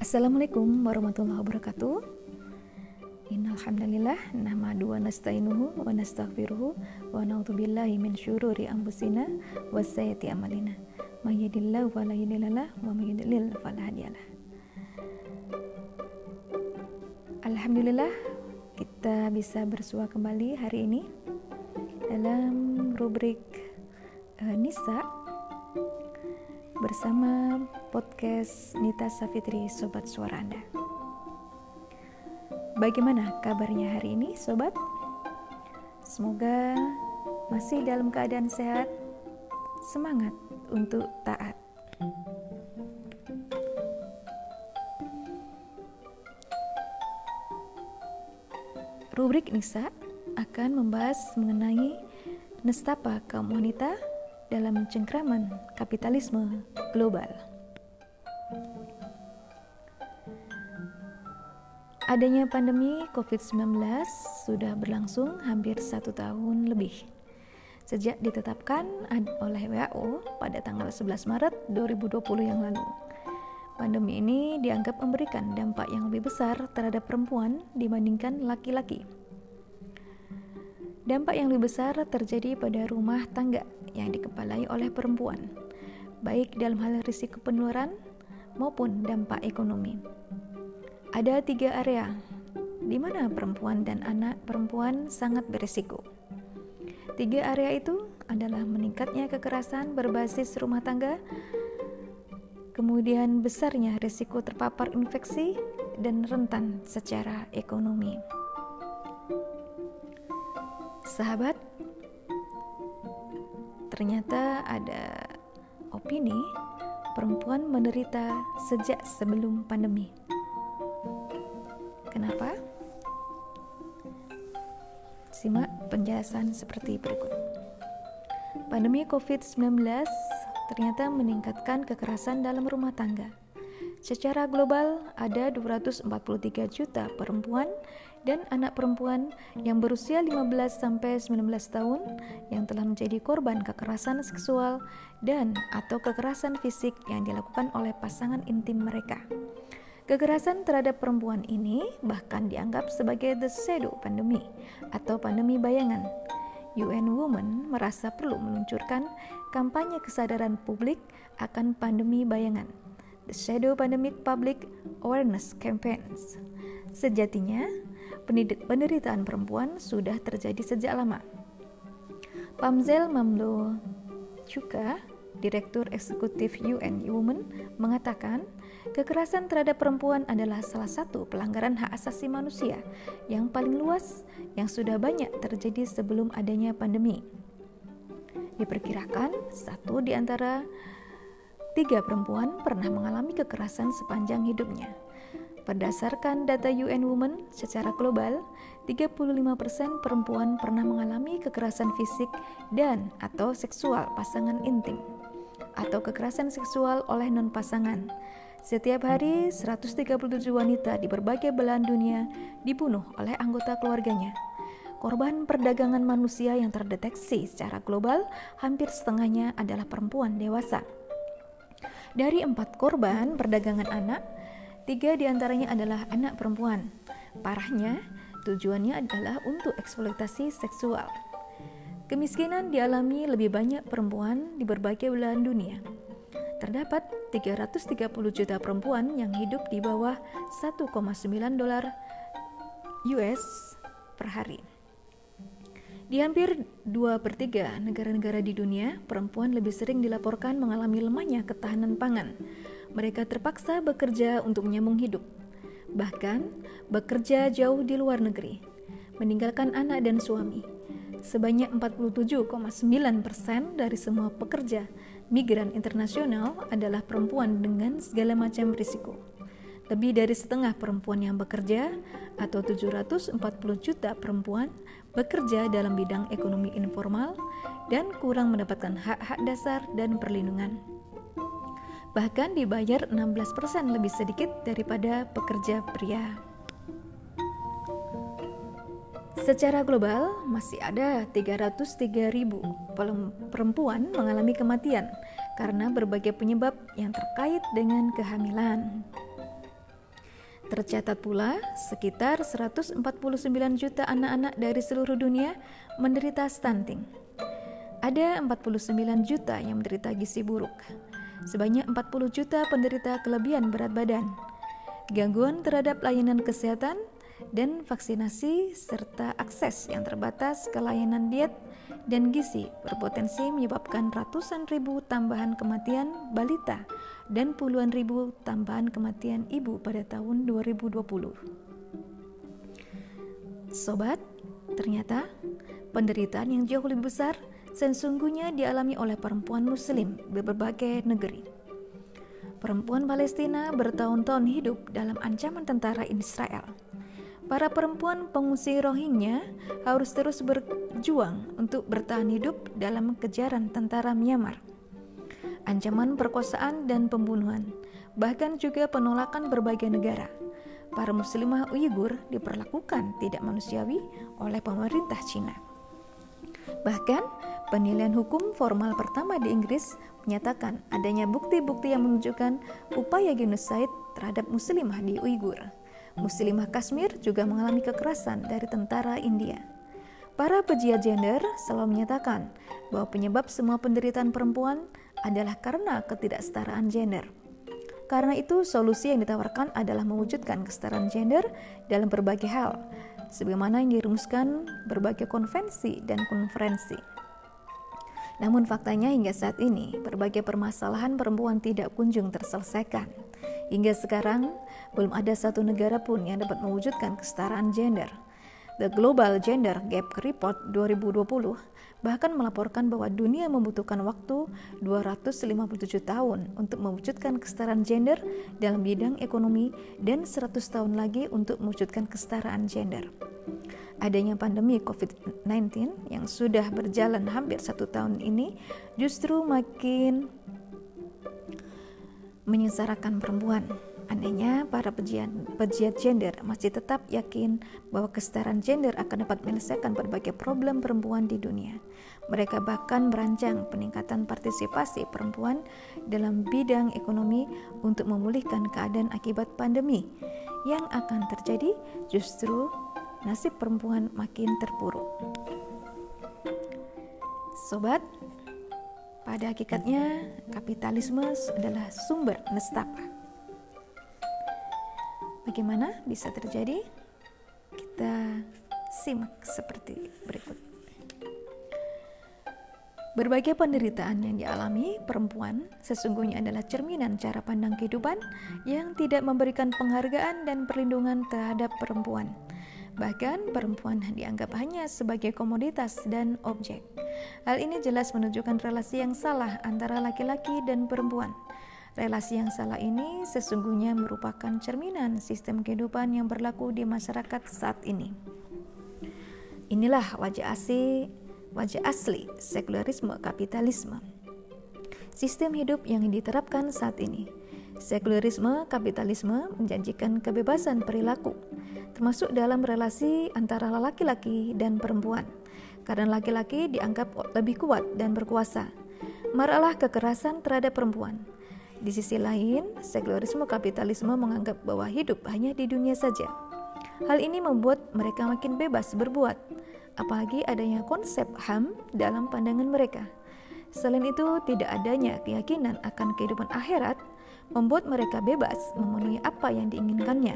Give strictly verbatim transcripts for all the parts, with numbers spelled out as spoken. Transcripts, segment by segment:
Assalamualaikum warahmatullahi wabarakatuh. Innal hamdalillah nahmaduhu wa nasta'inuhu wa nastaghfiruhu wa na'udzubillahi min syururi anfusina wa sayyiati a'malina. May yahdihillahu fala mudhillalah wa may yudlil fala hadiyalah. Alhamdulillah kita bisa bersua kembali hari ini dalam rubrik uh, Nisa bersama podcast Nita Safitri, Sobat Suara Anda. Bagaimana kabarnya hari ini, Sobat? Semoga masih dalam keadaan sehat, semangat untuk taat. Rubrik Nisa akan membahas mengenai nestapa kaum wanita dalam cengkraman kapitalisme global. Adanya pandemi covid sembilan belas sudah berlangsung hampir satu tahun lebih. Sejak ditetapkan oleh W H O pada tanggal sebelas Maret dua ribu dua puluh yang lalu. Pandemi ini dianggap memberikan dampak yang lebih besar terhadap perempuan dibandingkan laki-laki. Dampak yang lebih besar terjadi pada rumah tangga yang dikepalai oleh perempuan, baik dalam hal risiko penularan maupun dampak ekonomi. Ada tiga area di mana perempuan dan anak perempuan sangat berisiko. Tiga area itu adalah meningkatnya kekerasan berbasis rumah tangga, kemudian besarnya risiko terpapar infeksi, dan rentan secara ekonomi. Sahabat, ternyata ada opini perempuan menderita sejak sebelum pandemi. Kenapa? Simak penjelasan seperti berikut. Pandemi covid sembilan belas ternyata meningkatkan kekerasan dalam rumah tangga. Secara global, ada dua ratus empat puluh tiga juta perempuan dan anak perempuan yang berusia lima belas sampai sembilan belas tahun yang telah menjadi korban kekerasan seksual dan atau kekerasan fisik yang dilakukan oleh pasangan intim mereka. Kekerasan terhadap perempuan ini bahkan dianggap sebagai the shadow pandemic atau pandemi bayangan. U N Women merasa perlu meluncurkan kampanye kesadaran publik akan pandemi bayangan, The Shadow Pandemic Public Awareness Campaigns. Sejatinya, penderitaan perempuan sudah terjadi sejak lama. Pamzel Mamloo-Chukka, Direktur Eksekutif U N Women, mengatakan kekerasan terhadap perempuan adalah salah satu pelanggaran hak asasi manusia yang paling luas yang sudah banyak terjadi sebelum adanya pandemi. Diperkirakan satu di antara tiga perempuan pernah mengalami kekerasan sepanjang hidupnya. Berdasarkan data U N Women secara global, tiga puluh lima persen perempuan pernah mengalami kekerasan fisik dan atau seksual pasangan intim atau kekerasan seksual oleh non-pasangan. Setiap hari, seratus tiga puluh tujuh wanita di berbagai belahan dunia dibunuh oleh anggota keluarganya. Korban perdagangan manusia yang terdeteksi secara global, hampir setengahnya adalah perempuan dewasa. Dari empat korban perdagangan anak, tiga diantaranya adalah anak perempuan. Parahnya, tujuannya adalah untuk eksploitasi seksual. Kemiskinan dialami lebih banyak perempuan di berbagai belahan dunia. Terdapat tiga ratus tiga puluh juta perempuan yang hidup di bawah satu koma sembilan dolar U S per hari. Di hampir dua per tiga negara-negara di dunia, perempuan lebih sering dilaporkan mengalami lemahnya ketahanan pangan. Mereka terpaksa bekerja untuk menyambung hidup, bahkan bekerja jauh di luar negeri, meninggalkan anak dan suami. Sebanyak empat puluh tujuh koma sembilan persen dari semua pekerja migran internasional adalah perempuan dengan segala macam risiko. Lebih dari setengah perempuan yang bekerja, atau tujuh ratus empat puluh juta perempuan, bekerja dalam bidang ekonomi informal dan kurang mendapatkan hak-hak dasar dan perlindungan. Bahkan dibayar enam belas persen lebih sedikit daripada pekerja pria. Secara global, masih ada tiga ratus tiga ribu perempuan mengalami kematian karena berbagai penyebab yang terkait dengan kehamilan. Tercatat pula, sekitar seratus empat puluh sembilan juta anak-anak dari seluruh dunia menderita stunting. Ada empat puluh sembilan juta yang menderita gizi buruk. Sebanyak empat puluh juta penderita kelebihan berat badan. Gangguan terhadap layanan kesehatan dan vaksinasi serta akses yang terbatas ke layanan diet dan gizi berpotensi menyebabkan ratusan ribu tambahan kematian balita dan puluhan ribu tambahan kematian ibu pada tahun dua ribu dua puluh. Sobat, ternyata penderitaan yang jauh lebih besar sesungguhnya dialami oleh perempuan muslim di berbagai negeri. Perempuan Palestina bertahun-tahun hidup dalam ancaman tentara Israel. Para perempuan pengungsi Rohingya harus terus berjuang untuk bertahan hidup dalam kejaran tentara Myanmar. Ancaman perkosaan dan pembunuhan, bahkan juga penolakan berbagai negara. Para muslimah Uighur diperlakukan tidak manusiawi oleh pemerintah Cina. Bahkan, penilaian hukum formal pertama di Inggris menyatakan adanya bukti-bukti yang menunjukkan upaya genosid terhadap muslimah di Uighur. Muslimah Kashmir juga mengalami kekerasan dari tentara India. Para pegiat gender selalu menyatakan bahwa penyebab semua penderitaan perempuan adalah karena ketidaksetaraan gender. Karena itu, solusi yang ditawarkan adalah mewujudkan kesetaraan gender dalam berbagai hal, sebagaimana yang dirumuskan berbagai konvensi dan konferensi. Namun faktanya hingga saat ini, berbagai permasalahan perempuan tidak kunjung terselesaikan. Hingga sekarang, belum ada satu negara pun yang dapat mewujudkan kesetaraan gender. The Global Gender Gap Report dua ribu dua puluh bahkan melaporkan bahwa dunia membutuhkan waktu dua ratus lima puluh tujuh tahun untuk mewujudkan kesetaraan gender dalam bidang ekonomi dan seratus tahun lagi untuk mewujudkan kesetaraan gender. Adanya pandemi covid sembilan belas yang sudah berjalan hampir satu tahun ini justru makin menyengsarakan perempuan. Anehnya, para pegiat, pegiat gender masih tetap yakin bahwa kesetaraan gender akan dapat menyelesaikan berbagai problem perempuan di dunia. Mereka bahkan merancang peningkatan partisipasi perempuan dalam bidang ekonomi untuk memulihkan keadaan akibat pandemi. Yang akan terjadi justru nasib perempuan makin terpuruk. Sobat, pada hakikatnya kapitalisme adalah sumber nestapa. Bagaimana bisa terjadi? Kita simak seperti berikut. Berbagai penderitaan yang dialami perempuan sesungguhnya adalah cerminan cara pandang kehidupan yang tidak memberikan penghargaan dan perlindungan terhadap perempuan. Bahkan perempuan dianggap hanya sebagai komoditas dan objek. Hal ini jelas menunjukkan relasi yang salah antara laki-laki dan perempuan. Relasi yang salah ini sesungguhnya merupakan cerminan sistem kehidupan yang berlaku di masyarakat saat ini. Inilah wajah asli, wajah asli sekularisme kapitalisme. Sistem hidup yang diterapkan saat ini. Sekularisme kapitalisme menjanjikan kebebasan perilaku, termasuk dalam relasi antara laki-laki dan perempuan. Karena laki-laki dianggap lebih kuat dan berkuasa, maraklah kekerasan terhadap perempuan. Di sisi lain, sekularisme kapitalisme menganggap bahwa hidup hanya di dunia saja. Hal ini membuat mereka makin bebas berbuat, apalagi adanya konsep H A M dalam pandangan mereka. Selain itu, tidak adanya keyakinan akan kehidupan akhirat membuat mereka bebas memenuhi apa yang diinginkannya.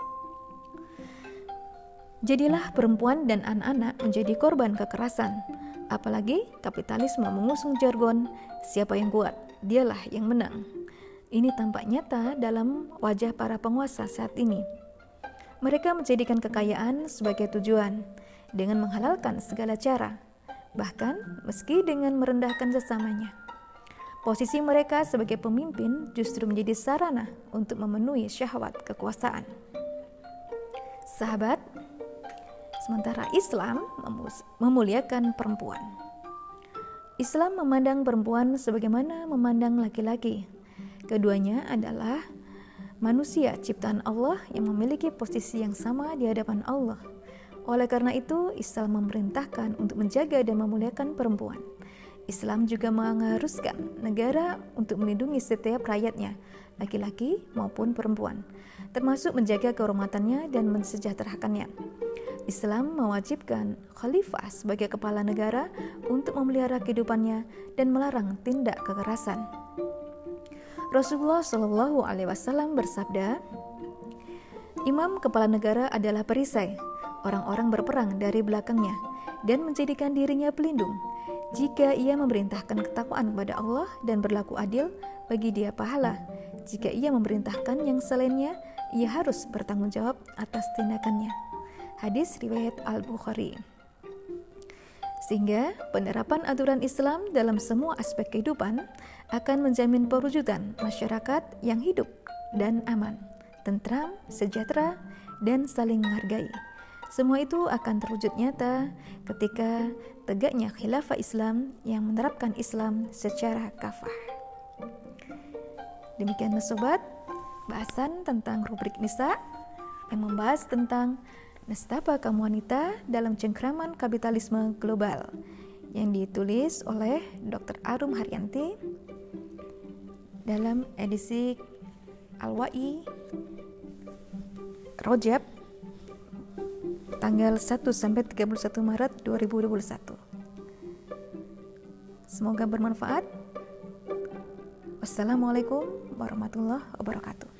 Jadilah perempuan dan anak-anak menjadi korban kekerasan. Apalagi kapitalisme mengusung jargon, siapa yang kuat, dialah yang menang. Ini tampak nyata dalam wajah para penguasa saat ini. Mereka menjadikan kekayaan sebagai tujuan dengan menghalalkan segala cara, bahkan meski dengan merendahkan sesamanya. Posisi mereka sebagai pemimpin justru menjadi sarana untuk memenuhi syahwat kekuasaan. Sahabat, sementara Islam memuliakan perempuan. Islam memandang perempuan sebagaimana memandang laki-laki. Keduanya adalah manusia ciptaan Allah yang memiliki posisi yang sama di hadapan Allah. Oleh karena itu, Islam memerintahkan untuk menjaga dan memuliakan perempuan. Islam juga mengharuskan negara untuk melindungi setiap rakyatnya, laki-laki maupun perempuan, termasuk menjaga kehormatannya dan mensejahterakannya. Islam mewajibkan khalifah sebagai kepala negara untuk memelihara kehidupannya dan melarang tindak kekerasan. Rasulullah Shallallahu Alaihi Wasallam bersabda, "Imam kepala negara adalah perisai. Orang-orang berperang dari belakangnya dan menjadikan dirinya pelindung. Jika ia memerintahkan ketakwaan kepada Allah dan berlaku adil, bagi dia pahala. Jika ia memerintahkan yang selainnya, ia harus bertanggung jawab atas tindakannya." Hadis riwayat Al-Bukhari. Sehingga penerapan aturan Islam dalam semua aspek kehidupan akan menjamin perwujudan masyarakat yang hidup dan aman, tentram, sejahtera, dan saling menghargai. Semua itu akan terwujud nyata ketika tegaknya khilafah Islam yang menerapkan Islam secara kafah. Demikian Mas Sobat, bahasan tentang rubrik Nisa yang membahas tentang nestapa kaum wanita dalam cengkraman kapitalisme global yang ditulis oleh dokter Arum Haryanti dalam edisi Al-Wa'i Rajab tanggal satu sampai tiga puluh satu Maret dua ribu dua puluh satu. Semoga bermanfaat. Wassalamualaikum warahmatullahi wabarakatuh.